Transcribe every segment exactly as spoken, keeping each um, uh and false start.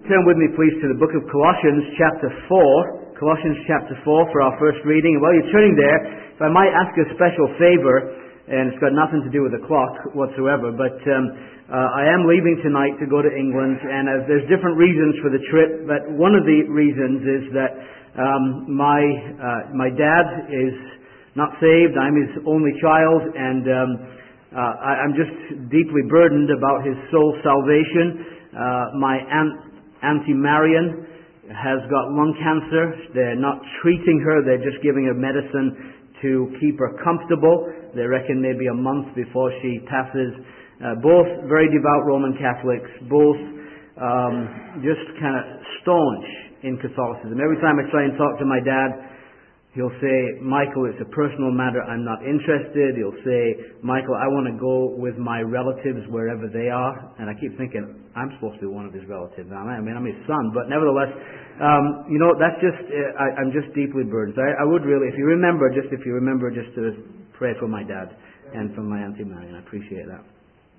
Turn with me, please, to the book of Colossians, chapter four. Colossians, chapter four, for our first reading. And while you're turning there, if I might ask a special favor, and it's got nothing to do with the clock whatsoever, but um, uh, I am leaving tonight to go to England, and uh, there's different reasons for the trip, but one of the reasons is that um, my uh, my dad is not saved. I'm his only child, and um, uh, I, I'm just deeply burdened about his soul salvation. Uh, my aunt Auntie Marion has got lung cancer. They're not treating her, they're just giving her medicine to keep her comfortable. They reckon maybe a month before she passes. Uh, both very devout Roman Catholics, both um, just kind of staunch in Catholicism. Every time I try and talk to my dad, he'll say, Michael, it's a personal matter, I'm not interested. He'll say, Michael, I want to go with my relatives wherever they are. And I keep thinking, I'm supposed to be one of his relatives. I mean, I'm his son, but nevertheless, um, you know, that's just, uh, I, I'm just deeply burdened. So I, I would really, if you remember, just if you remember, just to pray for my dad and for my Auntie Marion. I appreciate that.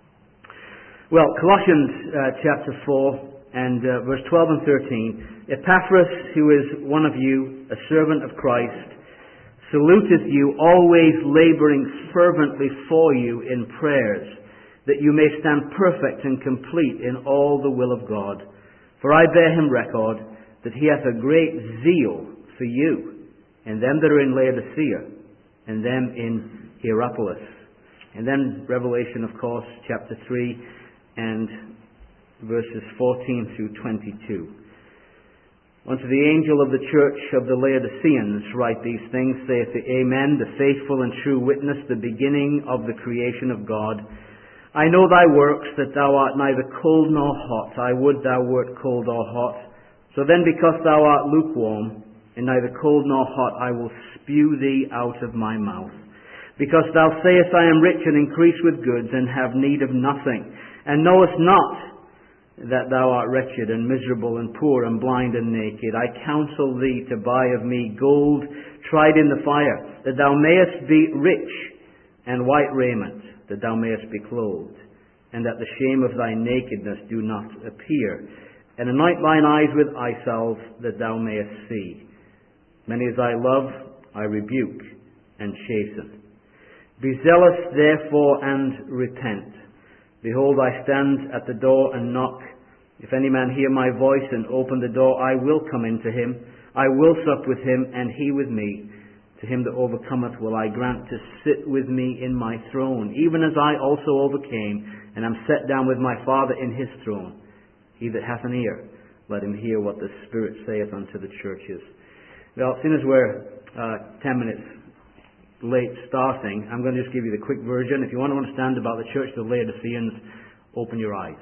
Well, Colossians uh, chapter four and uh, verse twelve and thirteen. Epaphras, who is one of you, a servant of Christ, saluteth you, always laboring fervently for you in prayers, that you may stand perfect and complete in all the will of God. For I bear him record that he hath a great zeal for you, and them that are in Laodicea, and them in Hierapolis. And then Revelation, of course, chapter three and verses fourteen through twenty-two. Unto the angel of the church of the Laodiceans write these things, saith the Amen, the faithful and true witness, the beginning of the creation of God. I know thy works, that thou art neither cold nor hot. I would thou wert cold or hot. So then, because thou art lukewarm, and neither cold nor hot, I will spew thee out of my mouth. Because thou sayest, I am rich and increase with goods, and have need of nothing, and knowest not that thou art wretched and miserable and poor and blind and naked. I counsel thee to buy of me gold tried in the fire, that thou mayest be rich, and white raiment, that thou mayest be clothed, and that the shame of thy nakedness do not appear. And anoint thine eyes with eye salve, that thou mayest see. Many as I love, I rebuke and chasten. Be zealous therefore and repent. Behold, I stand at the door and knock. If any man hear my voice and open the door, I will come into him. I will sup with him, and he with me. To him that overcometh will I grant to sit with me in my throne, even as I also overcame, and am set down with my Father in his throne. He that hath an ear, let him hear what the Spirit saith unto the churches. Well, seeing as we're uh, ten minutes late starting, I'm going to just give you the quick version. If you want to understand about the church of the Laodiceans, open your eyes.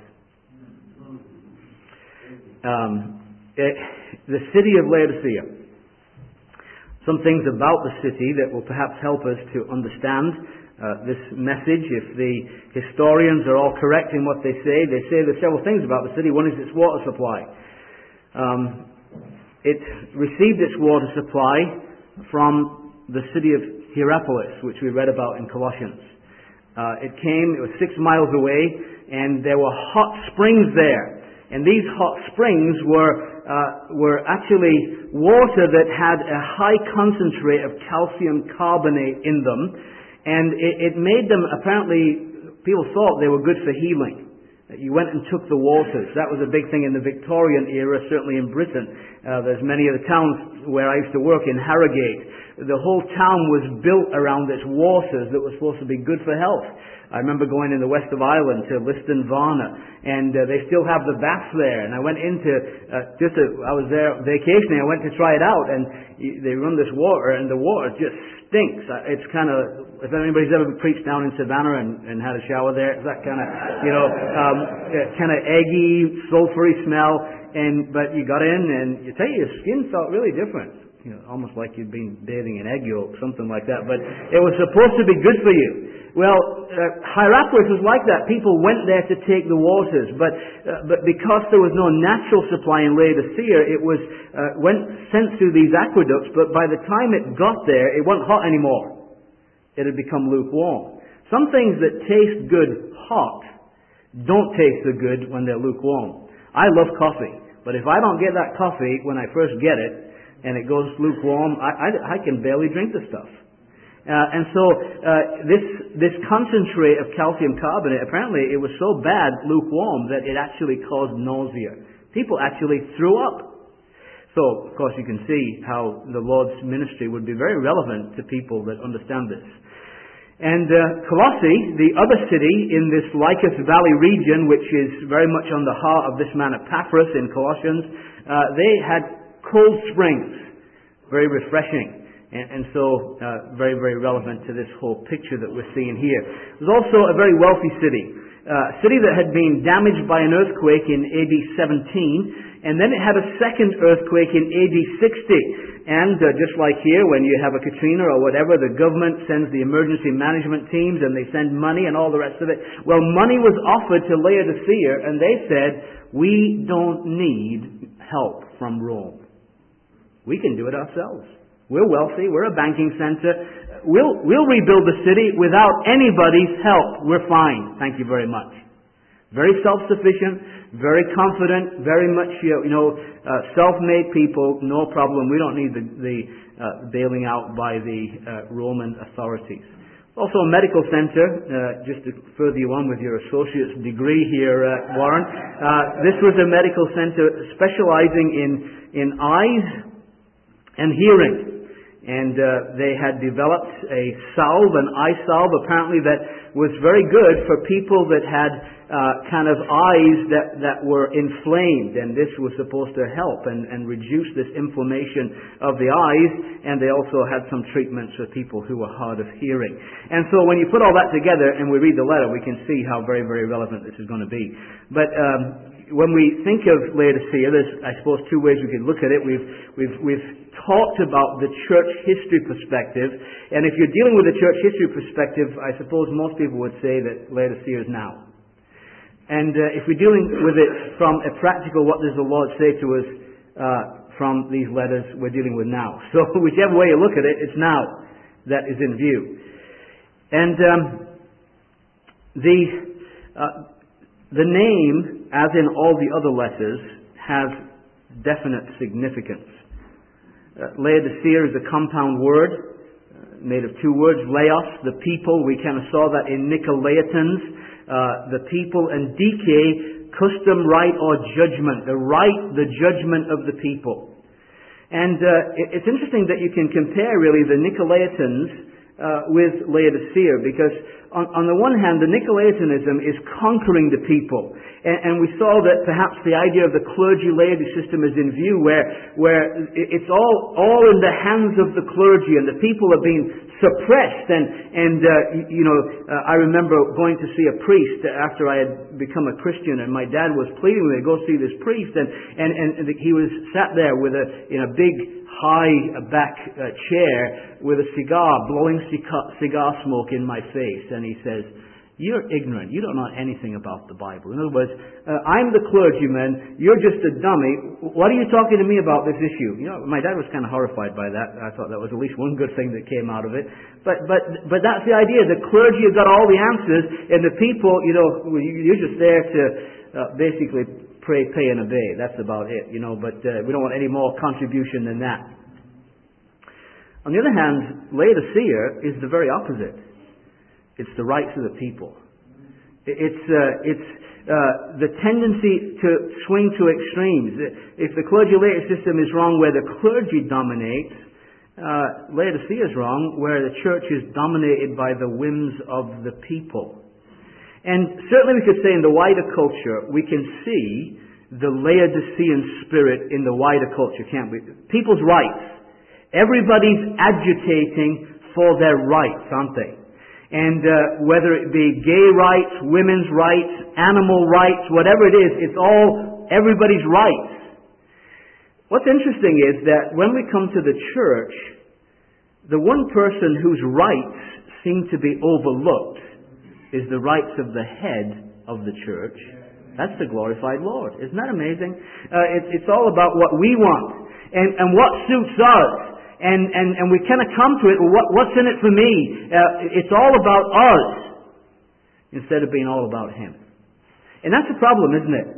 Um, it, the city of Laodicea. Some things about the city that will perhaps help us to understand uh, this message. If the historians are all correct in what they say, they say there's several things about the city. One is its water supply. Um, it received its water supply from the city of Hierapolis, which we read about in Colossians. Uh, it came, it was six miles away, and there were hot springs there. And these hot springs were uh, were actually water that had a high concentrate of calcium carbonate in them, and it, it made them, apparently, people thought they were good for healing. You went and took the waters. That was a big thing in the Victorian era, certainly in Britain. Uh, there's many of the towns where I used to work in Harrogate. The whole town was built around its waters that were supposed to be good for health. I remember going in the west of Ireland to Liston Varna, and uh, they still have the baths there. And I went into, uh, just a, I was there vacationing, I went to try it out, and they run this water, and the water just stinks. It's kind of, if anybody's ever preached down in Savannah and, and had a shower there, it's that kind of, you know, um, kind of eggy, sulfury smell. And but you got in, and you tell you, your skin felt really different. You know, almost like you'd been bathing in egg yolk, something like that. But it was supposed to be good for you. Well, uh, Hierapolis was like that. People went there to take the waters, but uh, but because there was no natural supply in Laodicea, it was uh, went sent through these aqueducts. But by the time it got there, it wasn't hot anymore. It had become lukewarm. Some things that taste good hot don't taste so good when they're lukewarm. I love coffee. But if I don't get that coffee when I first get it, and it goes lukewarm, I, I, I can barely drink the stuff. Uh, and so uh, this this concentrate of calcium carbonate, apparently it was so bad, lukewarm, that it actually caused nausea. People actually threw up. So, of course, you can see how the Lord's ministry would be very relevant to people that understand this. And uh, Colossae, the other city in this Lycus Valley region, which is very much on the heart of this man Epaphras in Colossians, uh, they had cold springs, very refreshing. And, and so, uh, very, very relevant to this whole picture that we're seeing here. It was also a very wealthy city. Uh, a city that had been damaged by an earthquake in A D seventeen, and then it had a second earthquake in A D sixty. And uh, just like here, when you have a Katrina or whatever, the government sends the emergency management teams and they send money and all the rest of it. Well, money was offered to Laodicea, and they said, we don't need help from Rome. We can do it ourselves. We're wealthy. We're a banking center. We'll, we'll rebuild the city without anybody's help. We're fine. Thank you very much. Very self-sufficient, very confident, very much, you know, uh, self-made people. No problem. We don't need the, the uh, bailing out by the uh, Roman authorities. Also a medical center, uh, just to further you on with your associate's degree here, uh, Warren. Uh, this was a medical center specializing in, in eyes and hearing. And uh, they had developed a salve, an eye salve, apparently that was very good for people that had uh, kind of eyes that, that were inflamed. And this was supposed to help and, and reduce this inflammation of the eyes. And they also had some treatments for people who were hard of hearing. And so when you put all that together and we read the letter, we can see how very, very relevant this is going to be. But um, when we think of Laodicea, there's, I suppose, two ways we could look at it. We've, we've, we've talked about the church history perspective. And if you're dealing with a church history perspective, I suppose most people would say that Laodicea is now. And uh, if we're dealing with it from a practical, what does the Lord say to us uh, from these letters, we're dealing with now. So whichever way you look at it, it's now that is in view. And um, the... Uh, The name, as in all the other letters, has definite significance. Uh, Laodicea is a compound word, uh, made of two words, laos, the people. We kind of saw that in Nicolaitans, uh, the people, and dike, custom, right, or judgment. The right, the judgment of the people. And uh, it's interesting that you can compare, really, the Nicolaitans Uh, with Laodicea, because on, on the one hand, the Nicolaitanism is conquering the people, and, and we saw that perhaps the idea of the clergy-laity system is in view, where where it's all all in the hands of the clergy, and the people are being suppressed. And and uh, you know, uh, I remember going to see a priest after I had become a Christian, and my dad was pleading with me to go see this priest, and and and he was sat there with a in a big high back uh, chair with a cigar, blowing cigar, cigar smoke in my face. And he says, you're ignorant. You don't know anything about the Bible. In other words, uh, I'm the clergyman. You're just a dummy. What are you talking to me about this issue? You know, my dad was kind of horrified by that. I thought that was at least one good thing that came out of it. But but but that's the idea. The clergy have got all the answers, and the people, you know, you're just there to uh, basically pray, pay, and obey. That's about it, you know, but uh, we don't want any more contribution than that. On the other hand, Laodicea is the very opposite. It's the rights of the people. It's uh, it's uh, the tendency to swing to extremes. If the clergy-laity system is wrong where the clergy dominates, uh, Laodicea is wrong where the church is dominated by the whims of the people. And certainly we could say in the wider culture, we can see the Laodicean spirit in the wider culture, can't we? People's rights. Everybody's agitating for their rights, aren't they? And uh, whether it be gay rights, women's rights, animal rights, whatever it is, it's all everybody's rights. What's interesting is that when we come to the church, the one person whose rights seem to be overlooked is the rights of the head of the church. That's the glorified Lord. Isn't that amazing? Uh, it, it's all about what we want and, and what suits us. And, and, and we kind of come to it, well, what, what's in it for me? Uh, it's all about us instead of being all about Him. And that's the problem, isn't it?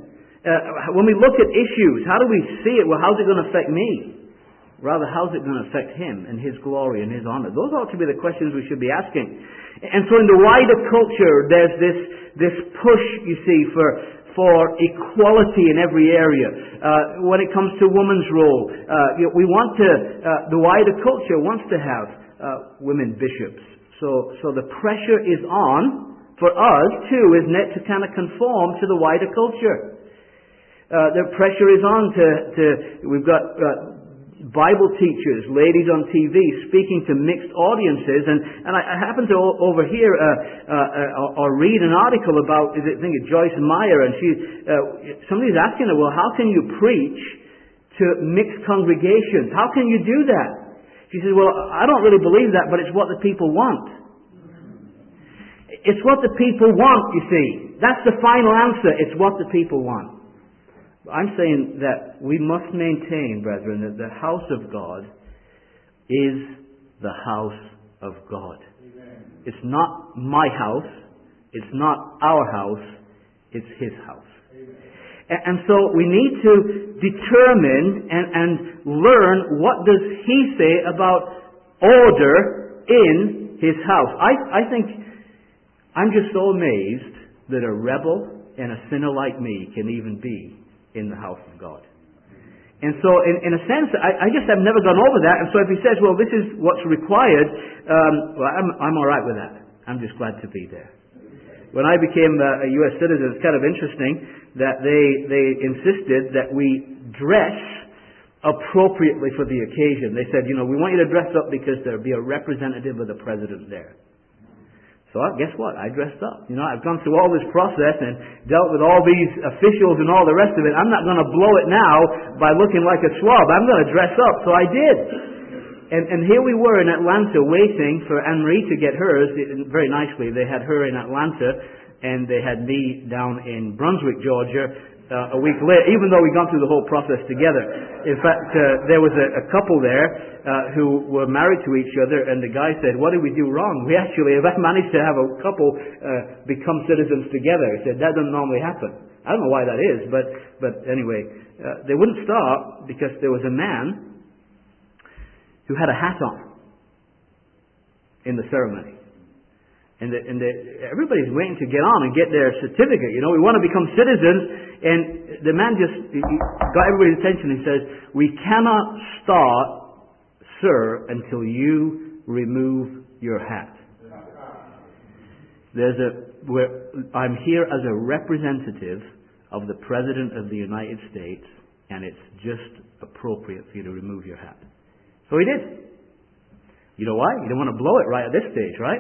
Uh, when we look at issues, how do we see it? Well, how's it going to affect me? Rather, how's it going to affect Him and His glory and His honor? Those ought to be the questions we should be asking. And so in the wider culture, there's this, this push, you see, for, for equality in every area. Uh, when it comes to women's role, uh, you know, we want to, uh, the wider culture wants to have uh, women bishops. So, so the pressure is on for us too, isn't it, to kind of conform to the wider culture. Uh, the pressure is on to, to we've got uh, Bible teachers, ladies on T V speaking to mixed audiences, and, and I, I happen to o- overhear uh, uh, uh, or read an article about, is it, I think it's Joyce Meyer, and she, uh, somebody's asking her, well, how can you preach to mixed congregations? How can you do that? She says, well, I don't really believe that, but it's what the people want. It's what the people want, you see. That's the final answer. It's what the people want. I'm saying that we must maintain, brethren, that the house of God is the house of God. Amen. It's not my house. It's not our house. It's His house. And, and so we need to determine and, and learn what does He say about order in His house. I, I think I'm just so amazed that a rebel and a sinner like me can even be in the house of God. And so, in, in a sense, I, I just have never gone over that. And so if He says, well, this is what's required, um, well, I'm, I'm all right with that. I'm just glad to be there. When I became a, a U S citizen, it's kind of interesting that they, they insisted that we dress appropriately for the occasion. They said, you know, we want you to dress up because there'll be a representative of the president there. So guess what? I dressed up. You know, I've gone through all this process and dealt with all these officials and all the rest of it. I'm not going to blow it now by looking like a swab. I'm going to dress up. So I did. And, and here we were in Atlanta waiting for Anne-Marie to get hers. Very nicely, they had her in Atlanta and they had me down in Brunswick, Georgia, uh, a week later, even though we'd gone through the whole process together. In fact, uh, there was a, a couple there Uh, who were married to each other, and the guy said, what did we do wrong? We actually have managed to have a couple uh, become citizens together. He said, that doesn't normally happen. I don't know why that is, but, but anyway, uh, they wouldn't start because there was a man who had a hat on in the ceremony. And, the, and the, everybody's waiting to get on and get their certificate. You know, we want to become citizens, and the man just he got everybody's attention and says, we cannot start, sir, until you remove your hat. There's a, where I'm here as a representative of the President of the United States, and it's just appropriate for you to remove your hat. So he did. You know why? You don't want to blow it right at this stage, right?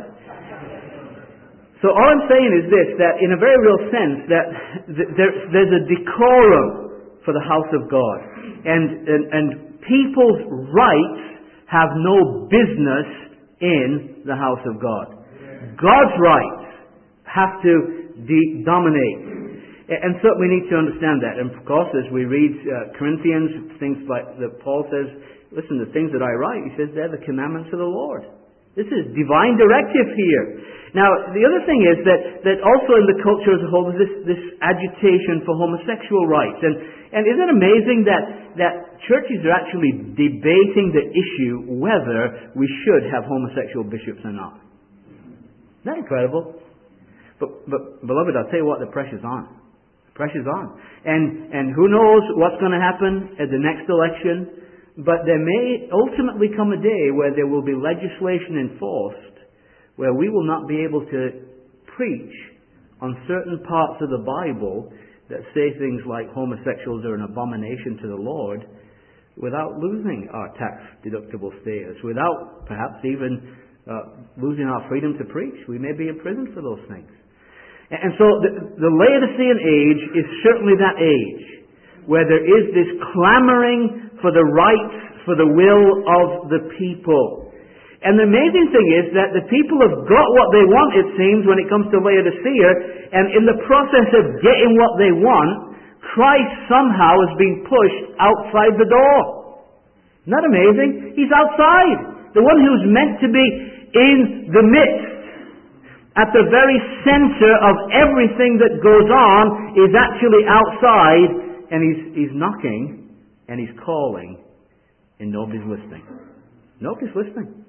So all I'm saying is this, that in a very real sense, that there, there's a decorum for the house of God. And, and, and people's rights have no business in the house of God. God's rights have to de- dominate. And so we need to understand that. And of course, as we read uh, Corinthians, things like that Paul says, listen, the things that I write, he says, they're the commandments of the Lord. This is divine directive here. Now, the other thing is that, that also in the culture as a whole, there's this, this agitation for homosexual rights. And, and isn't it amazing that, that churches are actually debating the issue whether we should have homosexual bishops or not? Isn't that incredible? But, but beloved, I'll tell you what, the pressure's on. The pressure's on. And, and who knows what's going to happen at the next election. But there may ultimately come a day where there will be legislation enforced where we will not be able to preach on certain parts of the Bible that say things like homosexuals are an abomination to the Lord without losing our tax-deductible status, without perhaps even uh, losing our freedom to preach. We may be imprisoned for those things. And so the, the Laodicean age is certainly that age where there is this clamoring for the rights, for the will of the people. And the amazing thing is that the people have got what they want, it seems, when it comes to Laodicea, and in the process of getting what they want, Christ somehow is being pushed outside the door. Isn't that amazing? He's outside. The one who's meant to be in the midst. at the very center of everything that goes on, is actually outside, and he's, he's knocking, and he's calling, and nobody's listening. Nobody's listening.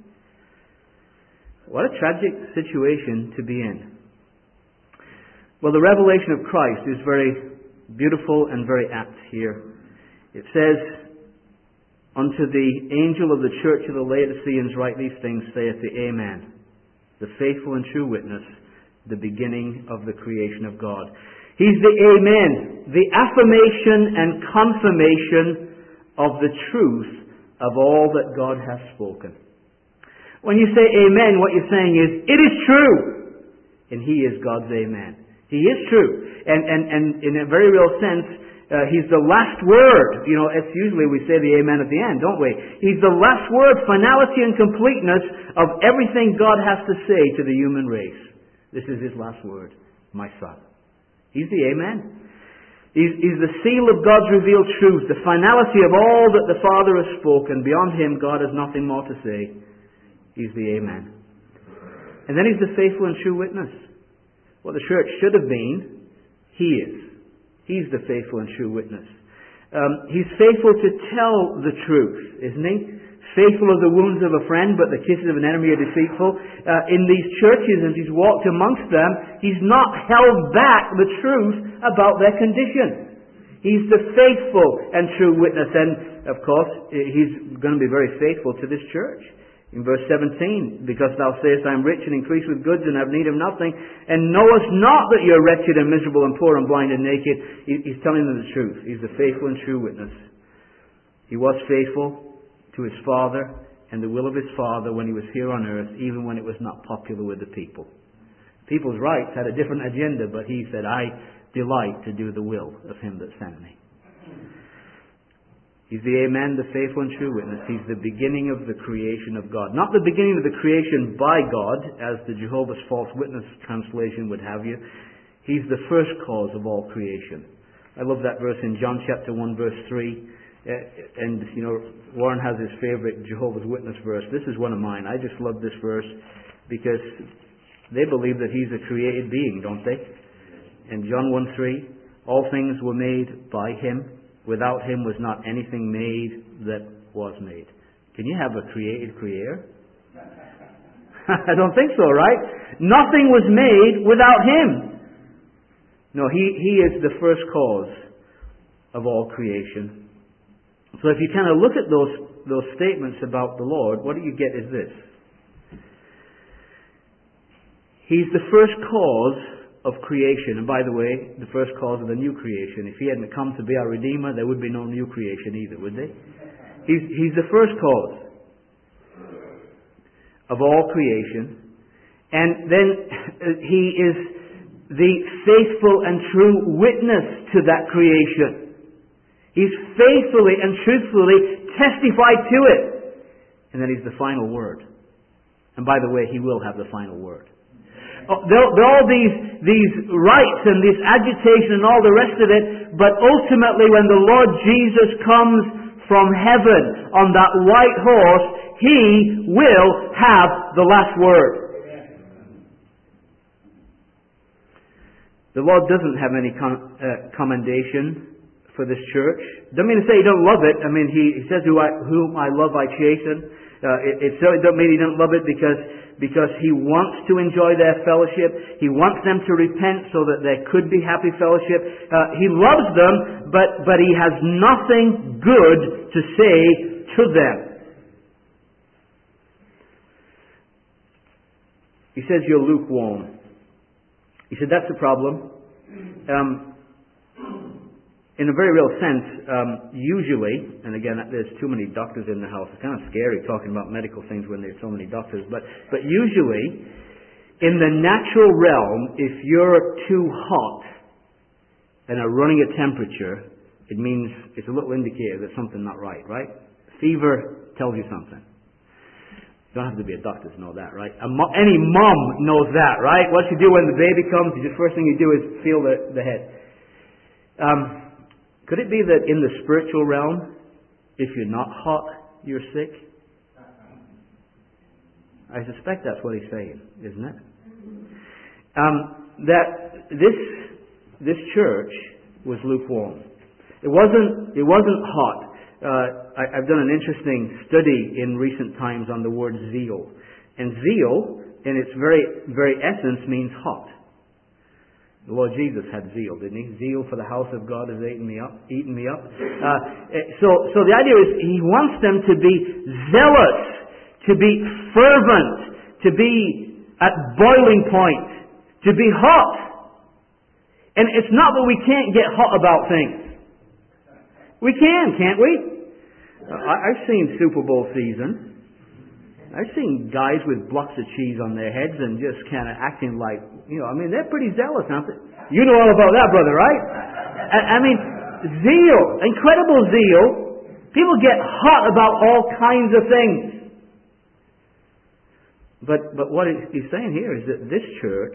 What a tragic situation to be in. Well, the revelation of Christ is very beautiful and very apt here. It says, "Unto the angel of the church of the Laodiceans write these things, saith the Amen, the faithful and true witness, the beginning of the creation of God." He's the Amen, the affirmation and confirmation of the truth of all that God has spoken. When you say Amen, what you're saying is, it is true! And He is God's Amen. He is true. And, and, and in a very real sense, uh, He's the last word. You know, it's usually we say the Amen at the end, don't we? He's the last word, finality and completeness of everything God has to say to the human race. This is His last word, my Son. He's the Amen. He's, he's the seal of God's revealed truth, the finality of all that the Father has spoken. Beyond Him, God has nothing more to say. He's the Amen. And then He's the faithful and true witness. What the church should have been, He is. He's the faithful and true witness. Um, he's faithful to tell the truth, isn't He? Faithful are the wounds of a friend, but the kisses of an enemy are deceitful. Uh, in these churches, as He's walked amongst them, He's not held back the truth about their condition. He's the faithful and true witness. And, of course, He's going to be very faithful to this church. In verse seventeen, "Because thou sayest, I am rich and increase with goods and have need of nothing, and knowest not that you are wretched and miserable and poor and blind and naked." He's telling them the truth. He's the faithful and true witness. He was faithful to His Father and the will of His Father when He was here on earth, even when it was not popular with the people. People's rights had a different agenda, but He said, "I delight to do the will of Him that sent me." He's the Amen, the faithful and true witness. He's the beginning of the creation of God. Not the beginning of the creation by God, as the Jehovah's False Witness translation would have you. He's the first cause of all creation. I love that verse in John chapter one, verse three. And, you know, Warren has his favorite Jehovah's Witness verse. This is one of mine. I just love this verse because they believe that He's a created being, don't they? In John one three, "All things were made by Him. Without Him was not anything made that was made." Can you have a created creator? I don't think so, right? Nothing was made without Him. No, He, he is the first cause of all creation. So if you kind of look at those, those statements about the Lord, what do you get is this. He's the first cause of creation. And by the way, the first cause of the new creation. If He hadn't come to be our Redeemer, there would be no new creation either, would there? He's, he's the first cause of all creation. And then He is the faithful and true witness to that creation. He's faithfully and truthfully testified to it. And then He's the final word. And by the way, He will have the final word. There are all these, these rights and this agitation and all the rest of it, but ultimately when the Lord Jesus comes from heaven on that white horse, He will have the last word. The Lord doesn't have any con- uh, commendation for this church. Don't mean to say He don't love it. I mean, He, he says, Who I, whom I love I chasten. Uh, it, it certainly don't mean He doesn't love it because Because He wants to enjoy their fellowship. He wants them to repent so that there could be happy fellowship. Uh, he loves them, but, but He has nothing good to say to them. He says you're lukewarm. He said that's the problem. Um, In a very real sense, um, usually, and again, there's too many doctors in the house. It's kind of scary talking about medical things when there's so many doctors. But, but usually, in the natural realm, if you're too hot and are running a temperature, it means it's a little indicator that something's not right, right? Fever tells you something. You don't have to be a doctor to know that, right? A mo- any mom knows that, right? What you do when the baby comes, the first thing you do is feel the, the head. Um... Could it be that in the spiritual realm, if you're not hot, you're sick? I suspect that's what He's saying, isn't it? um, that this this church was lukewarm. It wasn't it wasn't hot. Uh, I, I've done an interesting study in recent times on the word zeal, and zeal, in its very very essence, means hot. The Lord Jesus had zeal, didn't he? Zeal for the house of God has eaten me up. Eaten me up. Uh, so, so the idea is He wants them to be zealous, to be fervent, to be at boiling point, to be hot. And it's not that we can't get hot about things. We can, can't we? I, I've seen Super Bowl season. I've seen guys with blocks of cheese on their heads and just kind of acting like, you know, I mean, they're pretty zealous, aren't they? You know all about that, brother, right? I, I mean, zeal, incredible zeal. People get hot about all kinds of things. But but what he's saying here is that this church,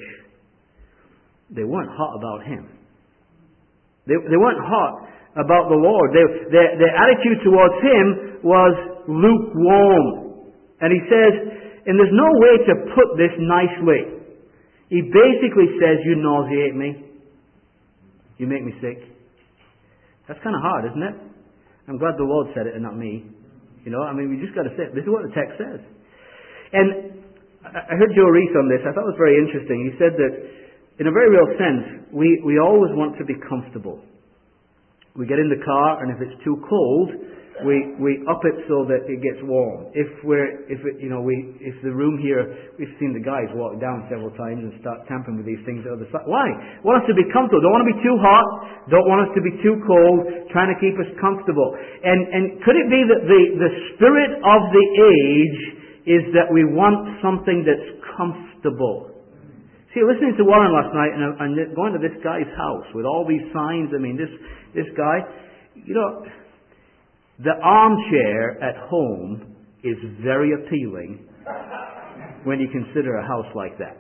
they weren't hot about Him. They they weren't hot about the Lord. They, their, their attitude towards Him was lukewarm. And he says, and there's no way to put this nicely. He basically says, you nauseate me. You make me sick. That's kind of hard, isn't it? I'm glad the Lord said it and not me. You know, I mean, we just got to say it. This is what the text says. And I heard Joe Reese on this. I thought it was very interesting. He said that, in a very real sense, we, we always want to be comfortable. We get in the car, and if it's too cold, we we up it so that it gets warm. If we're if it, you know we if the room here, we've seen the guys walk down several times and start tampering with these things at the other side. Why? Want us to be comfortable. Don't want to be too hot. Don't want us to be too cold. Trying to keep us comfortable. And and could it be that the the spirit of the age is that we want something that's comfortable? See, listening to Warren last night and, and going to this guy's house with all these signs. I mean, this this guy, you know. The armchair at home is very appealing when you consider a house like that.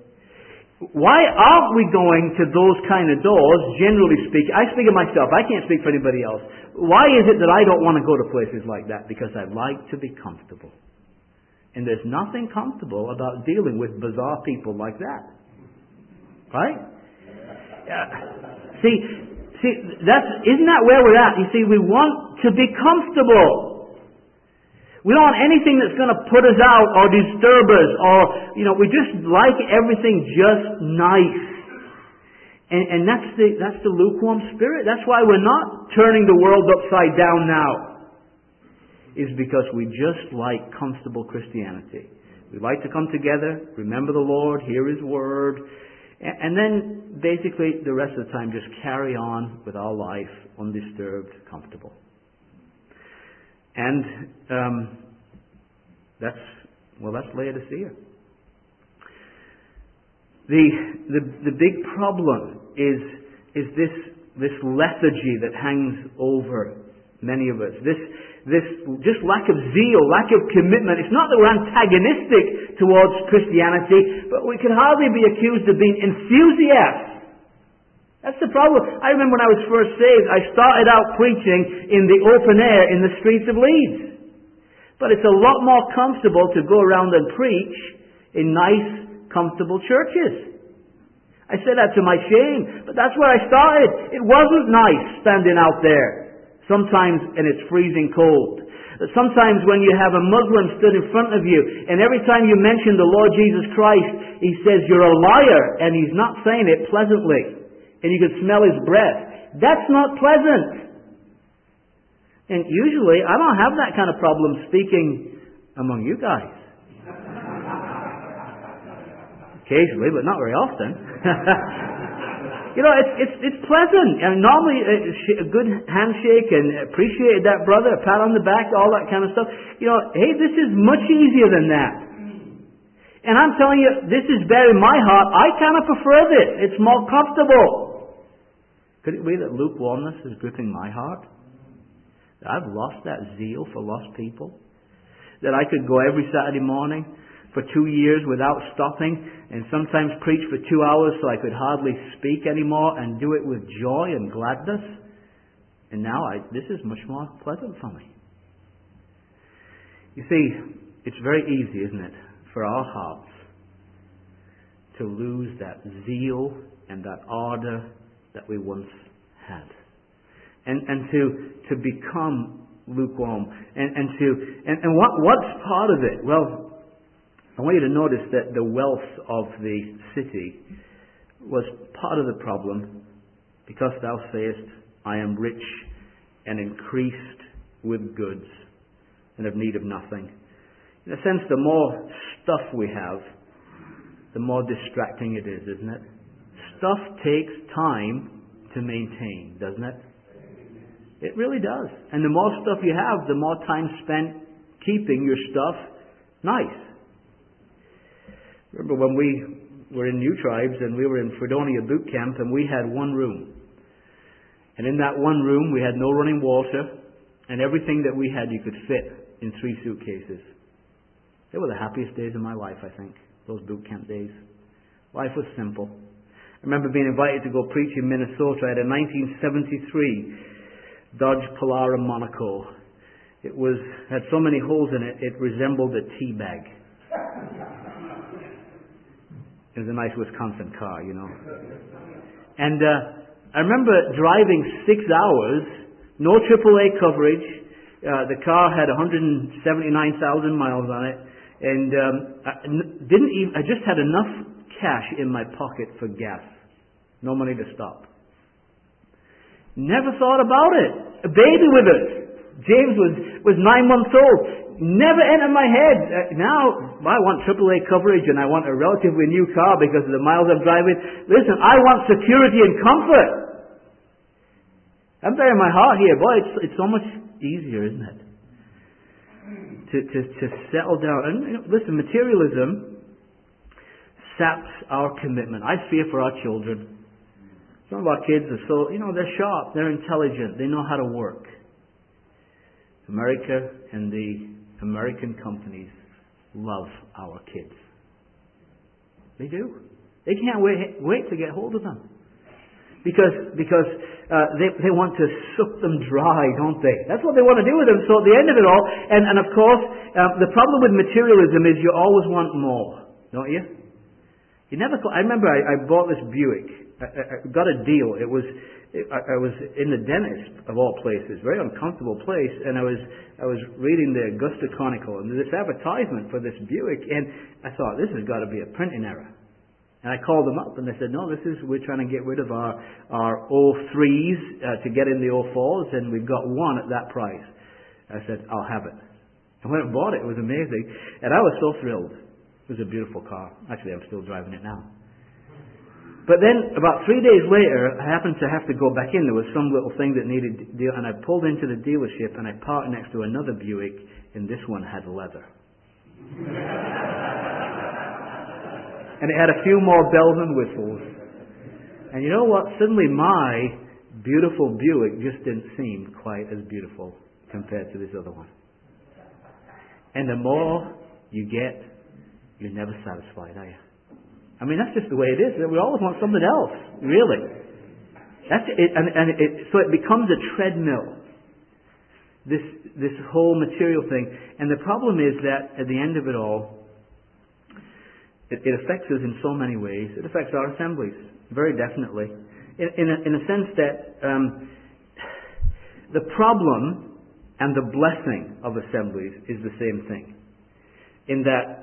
Why aren't we going to those kind of doors, generally speaking? I speak of myself. I can't speak for anybody else. Why is it that I don't want to go to places like that? Because I like to be comfortable. And there's nothing comfortable about dealing with bizarre people like that. Right? Uh, see, see, that's, isn't that where we're at? You see, we want to be comfortable. We don't want anything that's going to put us out or disturb us, or, you know, we just like everything just nice. And, and that's the that's the lukewarm spirit. That's why we're not turning the world upside down now. Is because we just like comfortable Christianity. We like to come together, remember the Lord, hear His Word, and, and then basically the rest of the time just carry on with our life undisturbed, comfortable. And um, that's, well, that's Laodicea. The, the the big problem is is this this lethargy that hangs over many of us. This this just lack of zeal, lack of commitment. It's not that we're antagonistic towards Christianity, but we can hardly be accused of being enthusiasts. That's the problem. I remember when I was first saved, I started out preaching in the open air in the streets of Leeds. But it's a lot more comfortable to go around and preach in nice, comfortable churches. I said that to my shame, but that's where I started. It wasn't nice standing out there, sometimes and it's freezing cold. Sometimes when you have a Muslim stood in front of you, and every time you mention the Lord Jesus Christ, he says you're a liar, and he's not saying it pleasantly. And you can smell his breath. That's not pleasant. And usually, I don't have that kind of problem speaking among you guys. Occasionally, but not very often. You know, it's it's it's pleasant. And normally, a good handshake and appreciate that brother, a pat on the back, all that kind of stuff. You know, hey, this is much easier than that. And I'm telling you, this is bare in my heart. I kind of prefer this. It's more comfortable. Could it be that lukewarmness is gripping my heart? That I've lost that zeal for lost people? That I could go every Saturday morning for two years without stopping and sometimes preach for two hours so I could hardly speak anymore and do it with joy and gladness? And now I, this is much more pleasant for me. You see, it's very easy, isn't it, for our hearts to lose that zeal and that ardor that we once had. And and to to become lukewarm. And and to and, and what what's part of it? Well, I want you to notice that the wealth of the city was part of the problem. Because thou sayest, I am rich and increased with goods and have need of nothing. In a sense, the more stuff we have, the more distracting it is, isn't it? Stuff takes time to maintain, doesn't it? It really does. And the more stuff you have, the more time spent keeping your stuff nice. Remember when we were in New Tribes and we were in Fredonia boot camp and we had one room. And in that one room we had no running water and everything that we had you could fit in three suitcases. They were the happiest days of my life, I think, those boot camp days. Life was simple. I remember being invited to go preach in Minnesota. I had a nineteen seventy-three Dodge Polara Monaco. It was had so many holes in it, it resembled a tea bag. It was a nice Wisconsin car, you know. And uh, I remember driving six hours, no triple A coverage. Uh, the car had one hundred seventy-nine thousand miles on it, and um, I didn't even. I just had enough cash in my pocket for gas, no money to stop. Never thought about it. A baby with us. James was was nine months old. Never entered my head. Uh, now I want triple A coverage and I want a relatively new car because of the miles I'm driving. Listen, I want security and comfort. I'm bearing my heart here. Boy, it's it's so much easier, isn't it? To to to settle down. And you know, listen, materialism saps our commitment. I fear for our children. Some of our kids are so, you know, they're sharp, they're intelligent, they know how to work. America and the American companies love our kids. They do. They can't wait, wait to get hold of them. Because because uh, they they want to suck them dry, don't they? That's what they want to do with them. So at the end of it all, and, and of course, uh, the problem with materialism is you always want more, don't you? You never. I remember I, I bought this Buick. I, I got a deal. It was I, I was in the dentist of all places, very uncomfortable place, and I was I was reading the Augusta Chronicle and this advertisement for this Buick, and I thought this has got to be a printing error. And I called them up, and they said, no, this is we're trying to get rid of our our oh threes uh, to get in the oh fours, and we've got one at that price. I said, I'll have it. And when I bought it, it was amazing, and I was so thrilled. It was a beautiful car. Actually, I'm still driving it now. But then, about three days later, I happened to have to go back in. There was some little thing that needed deal, and I pulled into the dealership, and I parked next to another Buick, and this one had leather. And it had a few more bells and whistles. And you know what? Suddenly my beautiful Buick just didn't seem quite as beautiful compared to this other one. And the more you get, you're never satisfied, are you? I mean, that's just the way it is. We always want something else, really. That's it, and, and it, so it becomes a treadmill. This this whole material thing, and the problem is that at the end of it all, it, it affects us in so many ways. It affects our assemblies very definitely, in in a, in a sense that um, the problem and the blessing of assemblies is the same thing. In that.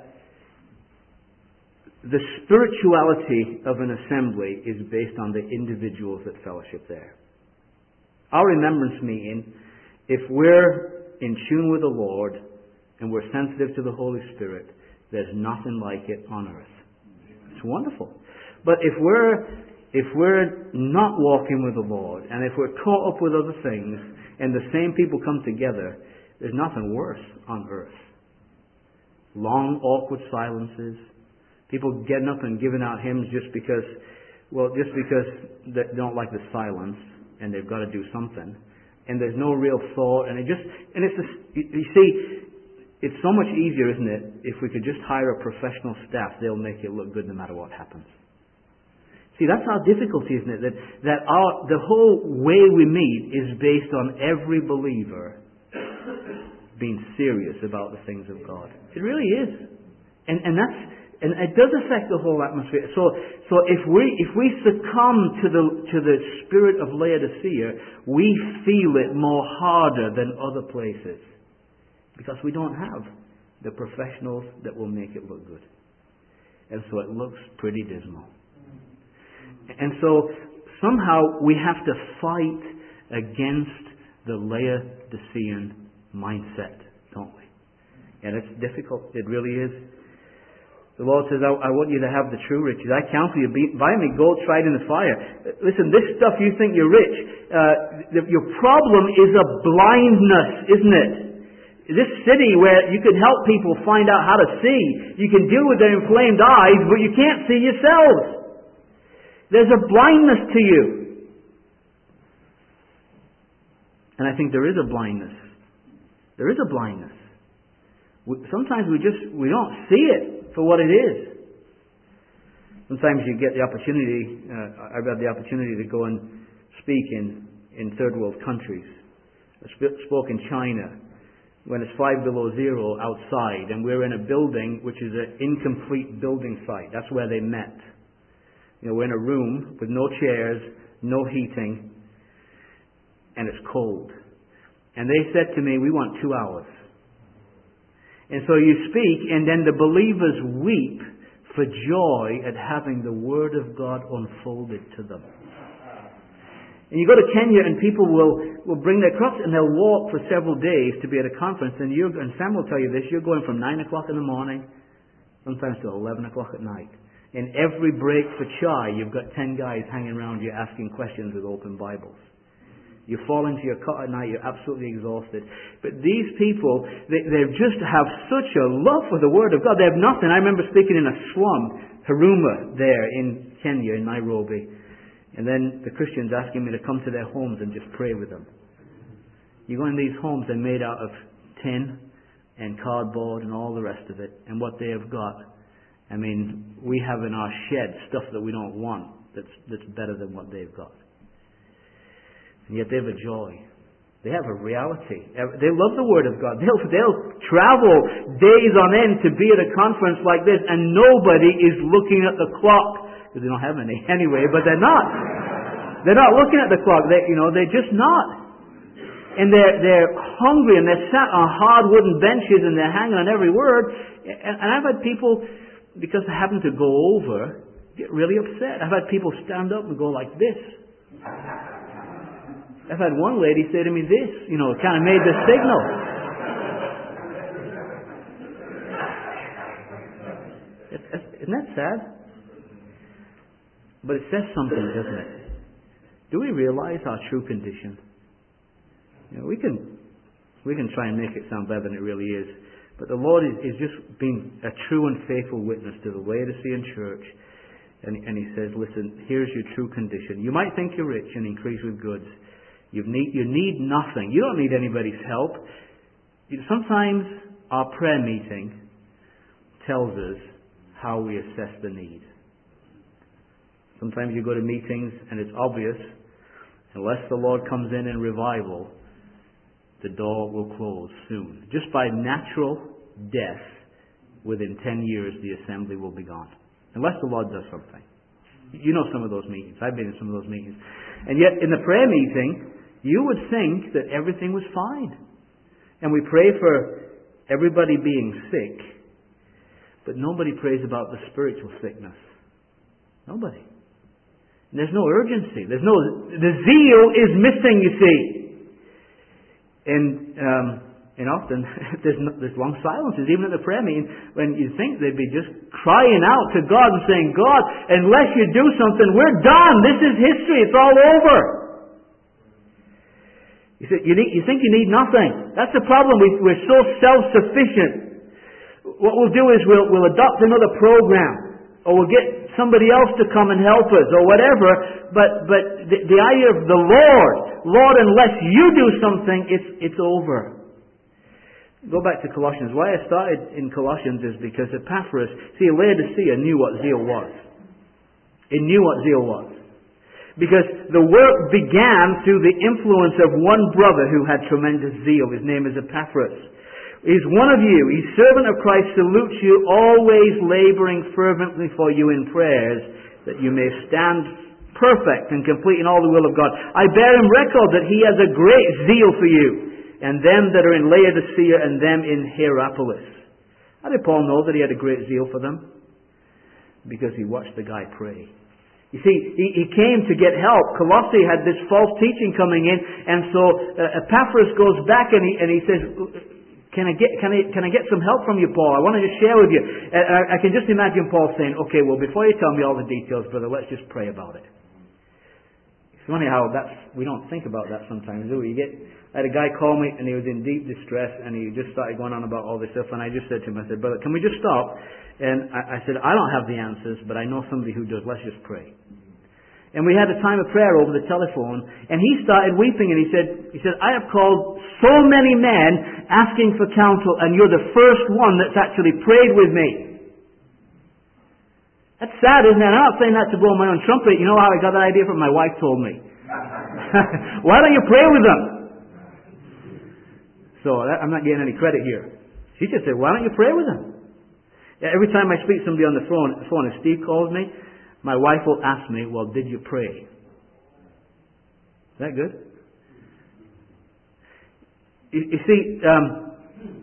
The spirituality of an assembly is based on the individuals that fellowship there. Our remembrance meeting, if we're in tune with the Lord and we're sensitive to the Holy Spirit, there's nothing like it on earth. It's wonderful. But if we're if we're not walking with the Lord and if we're caught up with other things and the same people come together, there's nothing worse on earth. Long, awkward silences. People getting up and giving out hymns just because, well, just because they don't like the silence and they've got to do something, and there's no real thought, and it just, and it's, just, you see, it's so much easier, isn't it, if we could just hire a professional staff, they'll make it look good no matter what happens. See, that's our difficulty, isn't it? That that our the whole way we meet is based on every believer being serious about the things of God. It really is, and and that's. And it does affect the whole atmosphere. So, so if we if we succumb to the to the spirit of Laodicea, we feel it more harder than other places, because we don't have the professionals that will make it look good, and so it looks pretty dismal. And so somehow we have to fight against the Laodicean mindset, don't we? And it's difficult. It really is. The Lord says, I, I want you to have the true riches. I counsel you, be, buy me gold tried in the fire. Listen, this stuff you think you're rich. Uh, the, your problem is a blindness, isn't it? This city where you can help people find out how to see. You can deal with their inflamed eyes, but you can't see yourselves. There's a blindness to you. And I think there is a blindness. There is a blindness. We, sometimes we just, we don't see it for what it is. Sometimes you get the opportunity, uh, I've had the opportunity to go and speak in, in third world countries. I sp- spoke in China when it's five below zero outside, and we're in a building which is an incomplete building site. That's where they met. You know, we're in a room with no chairs, no heating, and it's cold. And they said to me, we want two hours. And so you speak, and then the believers weep for joy at having the Word of God unfolded to them. And you go to Kenya, and people will, will bring their crops, and they'll walk for several days to be at a conference. And, you and Sam will tell you this, you're going from nine o'clock in the morning, sometimes to eleven o'clock at night. In every break for chai, you've got ten guys hanging around you asking questions with open Bibles. You fall into your cot at night, you're absolutely exhausted. But these people, they, they just have such a love for the Word of God. They have nothing. I remember speaking in a slum, Huruma, there in Kenya, in Nairobi. And then the Christians asking me to come to their homes and just pray with them. You go in these homes, they're made out of tin and cardboard and all the rest of it. And what they have got, I mean, we have in our shed stuff that we don't want that's, that's better than what they've got. And yet they have a joy. They have a reality. They love the Word of God. They'll, they'll travel days on end to be at a conference like this, and nobody is looking at the clock, because they don't have any anyway, but they're not. They're not looking at the clock. They, you know, they're just not. And they're, they're hungry, and they're sat on hard wooden benches, and they're hanging on every word. And, and I've had people, because they happen to go over, get really upset. I've had people stand up and go like this. I've had one lady say to me this, you know, kind of made the signal. Isn't that sad? But it says something, doesn't it? Do we realize our true condition? You know, we can we can try and make it sound better than it really is. But the Lord is, is just being a true and faithful witness to the Laodicean church. And, and He says, listen, here's your true condition. You might think you're rich and increase with goods. You need, you need nothing. You don't need anybody's help. Sometimes our prayer meeting tells us how we assess the need. Sometimes you go to meetings and it's obvious, unless the Lord comes in in revival, the door will close soon. Just by natural death, within ten years the assembly will be gone. Unless the Lord does something. You know some of those meetings. I've been in some of those meetings. And yet in the prayer meeting, you would think that everything was fine. And we pray for everybody being sick, but nobody prays about the spiritual sickness. Nobody. And there's no urgency. There's no, the zeal is missing, you see. And, um, and often there's, no, there's long silences, even at the prayer meeting, when you think they'd be just crying out to God and saying, God, unless you do something, we're done. This is history. It's all over. You, say, you, need, you think you need nothing. That's the problem. We, we're so self-sufficient. What we'll do is we'll, we'll adopt another program, or we'll get somebody else to come and help us, or whatever. But but the, the idea of the Lord, Lord, unless you do something, it's it's over. Go back to Colossians. Why I started in Colossians is because Epaphras, see, Laodicea knew what zeal was. It knew what zeal was. Because the work began through the influence of one brother who had tremendous zeal. His name is Epaphras. is one of you, he's servant of Christ, salutes you, always laboring fervently for you in prayers, that you may stand perfect and complete in all the will of God. I bear him record that he has a great zeal for you, and them that are in Laodicea and them in Hierapolis. How did Paul know that he had a great zeal for them? Because he watched the guy pray. You see, he, he came to get help. Colossae had this false teaching coming in, and so uh, Epaphras goes back and he, and he says, Can I get can I can I get some help from you, Paul? I want to just share with you. I, I can just imagine Paul saying, "Okay, well, before you tell me all the details, brother, let's just pray about it." It's funny how that's we don't think about that sometimes, do we? You get I had a guy call me and he was in deep distress and he just started going on about all this stuff, and I just said to him, I said, "Brother, can we just stop?" And I, I said, "I don't have the answers, but I know somebody who does. Let's just pray." And we had a time of prayer over the telephone, and he started weeping, and he said, he said, "I have called so many men asking for counsel, and you're the first one that's actually prayed with me." That's sad, isn't it? I'm not saying that to blow my own trumpet. You know how I got that idea from? My wife told me. Why don't you pray with them? So that, I'm not getting any credit here. She just said, "Why don't you pray with them?" Yeah, every time I speak to somebody on the phone, the phone, and Steve calls me, my wife will ask me, "Well, did you pray?" Is that good? You, you see, um,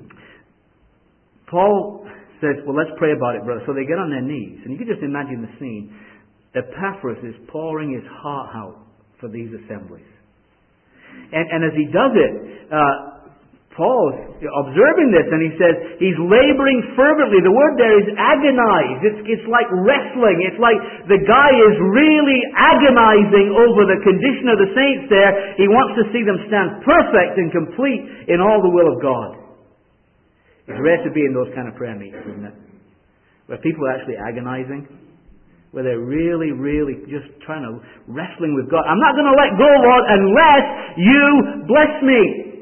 Paul says, "Well, let's pray about it, brother." So they get on their knees. And you can just imagine the scene. Epaphras is pouring his heart out for these assemblies. And, and as he does it, uh, Paul's observing this, and he says he's laboring fervently. The word there is agonize. It's, it's like wrestling. It's like the guy is really agonizing over the condition of the saints there. He wants to see them stand perfect and complete in all the will of God. It's rare to be in those kind of prayer meetings, isn't it? Where people are actually agonizing. Where they're really, really just trying to wrestling with God. "I'm not going to let go, Lord, unless you bless me."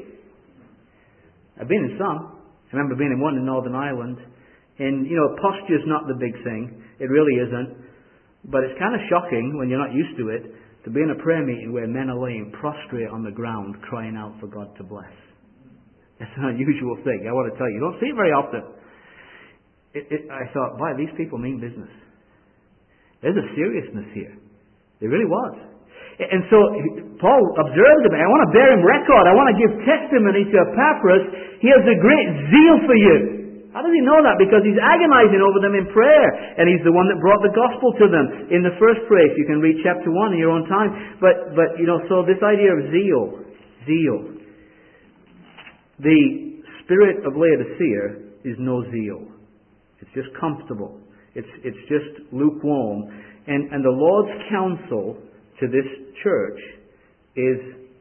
I've been in some. I remember being in one in Northern Ireland. And, you know, posture's not the big thing. It really isn't. But it's kind of shocking when you're not used to it to be in a prayer meeting where men are laying prostrate on the ground crying out for God to bless. It's an unusual thing. I want to tell you. You don't see it very often. It, it, I thought, boy, these people mean business. There's a seriousness here. There really was. And so Paul observed him. I want to bear him record. I want to give testimony to Epaphras. He has a great zeal for you. How does he know that? Because he's agonizing over them in prayer. And he's the one that brought the gospel to them in the first place. You can read chapter one in your own time. But, but you know, so this idea of zeal. Zeal. The spirit of Laodicea is no zeal. It's just comfortable. It's, it's just lukewarm. And, and the Lord's counsel to this church is,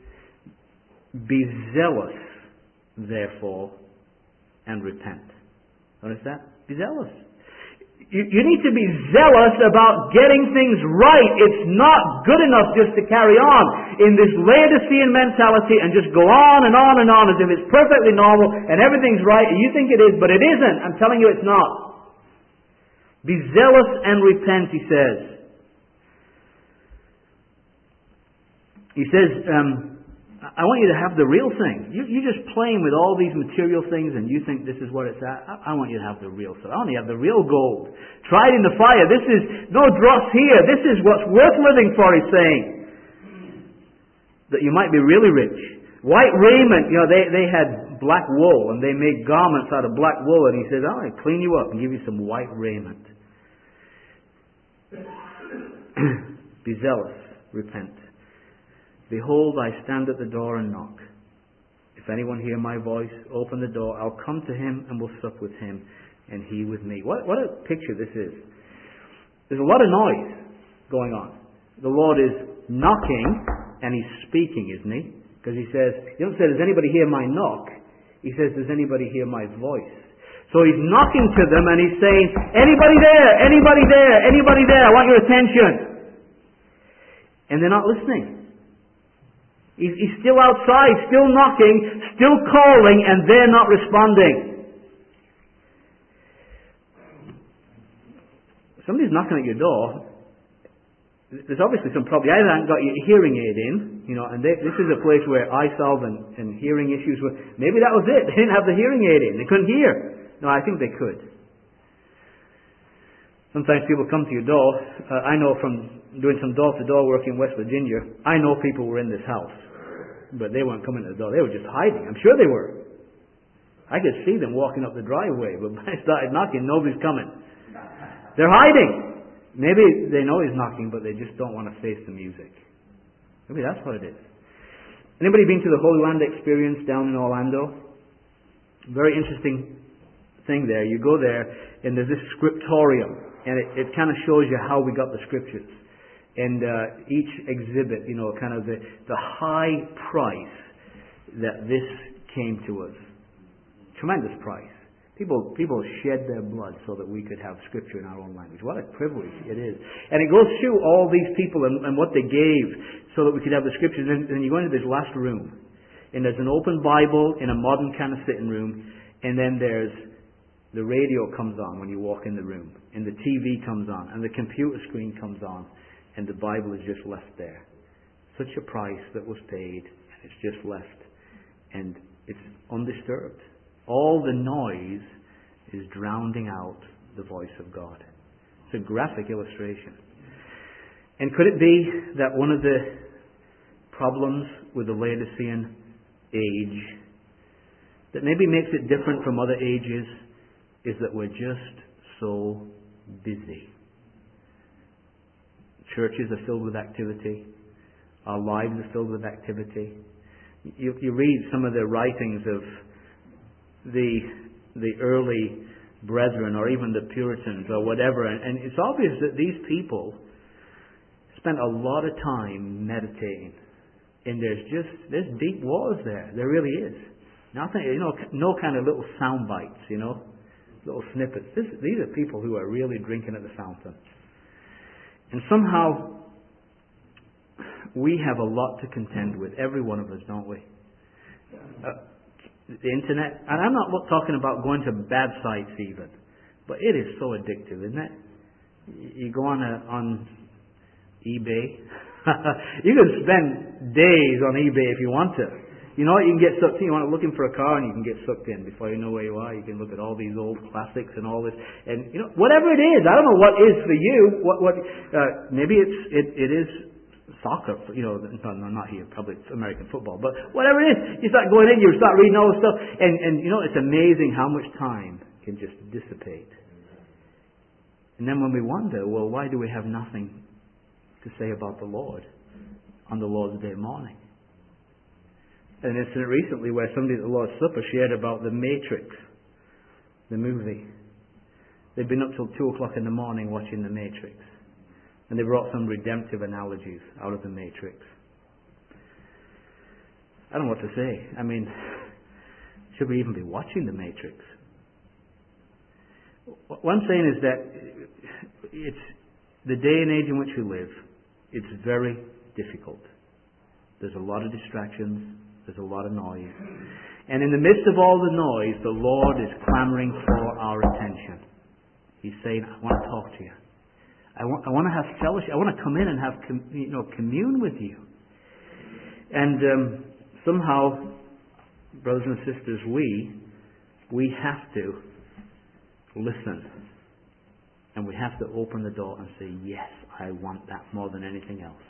"Be zealous, therefore, and repent." Notice that? Be zealous. You, you need to be zealous about getting things right. It's not good enough just to carry on in this Laodicean mentality and just go on and on and on as if it's perfectly normal and everything's right and you think it is, but it isn't. I'm telling you it's not. Be zealous and repent, he says. He says, um, I want you to have the real thing. You, you're just playing with all these material things and you think this is what it's at. I, I want you to have the real stuff. I want you to have the real gold. Tried in the fire. This is no dross here. This is what's worth living for, he's saying. That you might be really rich. White raiment. You know, they, they had black wool and they made garments out of black wool. And he says, I'll clean you up and give you some white raiment. Be zealous. Repent. Behold, I stand at the door and knock. If anyone hear my voice, open the door. I'll come to him and will sup with him, and he with me. What, what a picture this is. There's a lot of noise going on. The Lord is knocking, and he's speaking, isn't he? Because he says, he doesn't say, does anybody hear my knock? He says, does anybody hear my voice? So he's knocking to them, and he's saying, anybody there? Anybody there? Anybody there? I want your attention. And they're not listening. He's, he's still outside, still knocking, still calling, and they're not responding. Somebody's knocking at your door. there's obviously some problem. You either haven't got your hearing aid in, you know, and they, this is a place where eye salve and, and hearing issues were. Maybe that was it. They didn't have the hearing aid in. They couldn't hear. No, I think they could. Sometimes people come to your door. Uh, I know from doing some door-to-door work in West Virginia, I know people were in this house, but they weren't coming to the door. They were just hiding. I'm sure they were. I could see them walking up the driveway, but when I started knocking, nobody's coming. They're hiding. Maybe they know he's knocking, but they just don't want to face the music. Maybe that's what it is. Anybody been to the Holy Land Experience down in Orlando? Very interesting thing there. You go there, and there's this scriptorium, and it, it kind of shows you how we got the scriptures. And uh, each exhibit, you know, kind of the, the high price that this came to us. Tremendous price. People people shed their blood so that we could have Scripture in our own language. What a privilege it is. And it goes through all these people and, and what they gave so that we could have the Scriptures. And then you go into this last room, and there's an open Bible in a modern kind of sitting room, and then there's the radio comes on when you walk in the room, and the T V comes on, and the computer screen comes on, and the Bible is just left there. Such a price that was paid, and it's just left. And it's undisturbed. All the noise is drowning out the voice of God. It's a graphic illustration. And could it be that one of the problems with the Laodicean age that maybe makes it different from other ages is that we're just so busy? Churches are filled with activity. Our lives are filled with activity. You, you read some of the writings of the the early brethren or even the Puritans or whatever, and, and it's obvious that these people spent a lot of time meditating, and there's just there's deep waters there. There really is. Nothing, you know, no kind of little sound bites, you know, little snippets. This, these are people who are really drinking at the fountain, and somehow we have a lot to contend with. Every one of us, don't we? Uh, The internet, and I'm not talking about going to bad sites even, but it is so addictive, isn't it? You go on a, on eBay, you can spend days on eBay if you want to. You know what? You can get sucked in. You want to looking for a car, and you can get sucked in before you know where you are. You can look at all these old classics and all this, and you know whatever it is. I don't know what is for you. What what? Uh, maybe it's it it is. Soccer, you know, no, no, not here, probably it's American football, but whatever it is, you start going in, you start reading all this stuff, and, and you know, it's amazing how much time can just dissipate. And then when we wonder, well, why do we have nothing to say about the Lord on the Lord's Day morning? An incident recently where somebody at the Lord's Supper shared about The Matrix, the movie. They'd been up till two o'clock in the morning watching The Matrix. And they brought some redemptive analogies out of The Matrix. I don't know what to say. I mean, should we even be watching The Matrix? What I'm saying is that it's the day and age in which we live. It's very difficult. There's a lot of distractions. There's a lot of noise. And in the midst of all the noise, the Lord is clamoring for our attention. He's saying, I want to talk to you. I want, I want to have fellowship. I want to come in and have, com, you know, commune with you. And um, somehow, brothers and sisters, we we have to listen, and we have to open the door and say, "Yes, I want that more than anything else."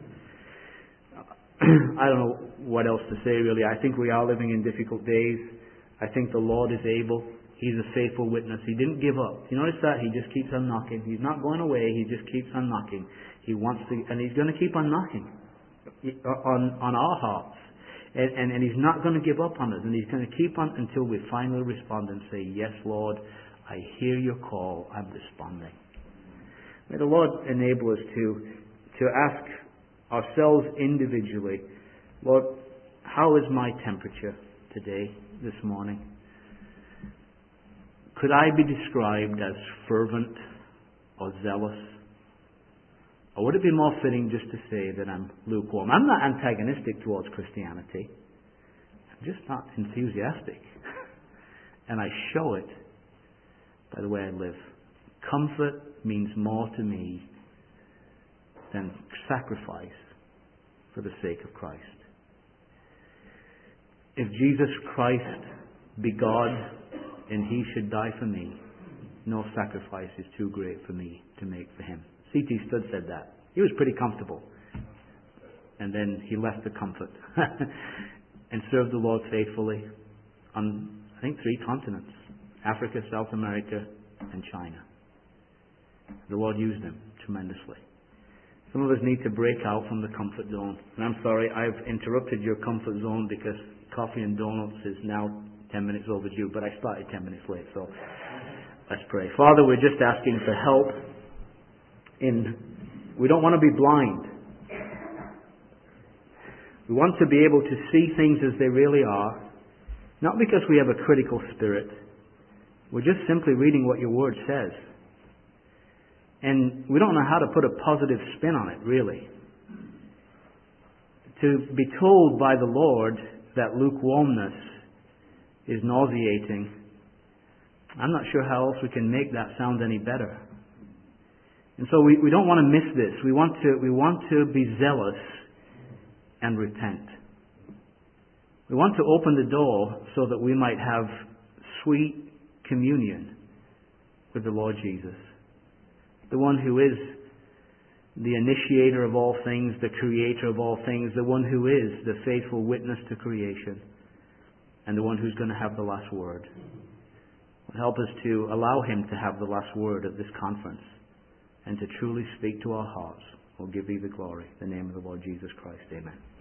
I don't know what else to say. Really, I think we are living in difficult days. I think the Lord is able. He's a faithful witness. He didn't give up. You notice that? He just keeps on knocking. He's not going away. He just keeps on knocking. He wants to, and He's going to keep on knocking on, on our hearts. And, and, and He's not going to give up on us. And He's going to keep on until we finally respond and say, "Yes, Lord, I hear your call. I'm responding." May the Lord enable us to, to ask ourselves individually, "Lord, how is my temperature today, this morning? Could I be described as fervent or zealous? Or would it be more fitting just to say that I'm lukewarm?" I'm not antagonistic towards Christianity. I'm just not enthusiastic. And I show it by the way I live. Comfort means more to me than sacrifice for the sake of Christ. If Jesus Christ be God and He should die for me, no sacrifice is too great for me to make for Him. C T Studd said that. He was pretty comfortable. And then he left the comfort and served the Lord faithfully on, I think, three continents. Africa, South America, and China. The Lord used him tremendously. Some of us need to break out from the comfort zone. And I'm sorry, I've interrupted your comfort zone because coffee and donuts is now ten minutes overdue, but I started ten minutes late, so let's pray. Father, we're just asking for help in, we don't want to be blind. We want to be able to see things as they really are, not because we have a critical spirit. We're just simply reading what your Word says. And we don't know how to put a positive spin on it, really. To be told by the Lord that lukewarmness is nauseating, I'm not sure how else we can make that sound any better. And so we, we don't want to miss this. We want to, we want to be zealous and repent. We want to open the door so that we might have sweet communion with the Lord Jesus, the one who is the initiator of all things, the creator of all things, the one who is the faithful witness to creation, and the one who's going to have the last word. Help us to allow Him to have the last word at this conference and to truly speak to our hearts. We'll give Thee the glory. In the name of the Lord Jesus Christ. Amen.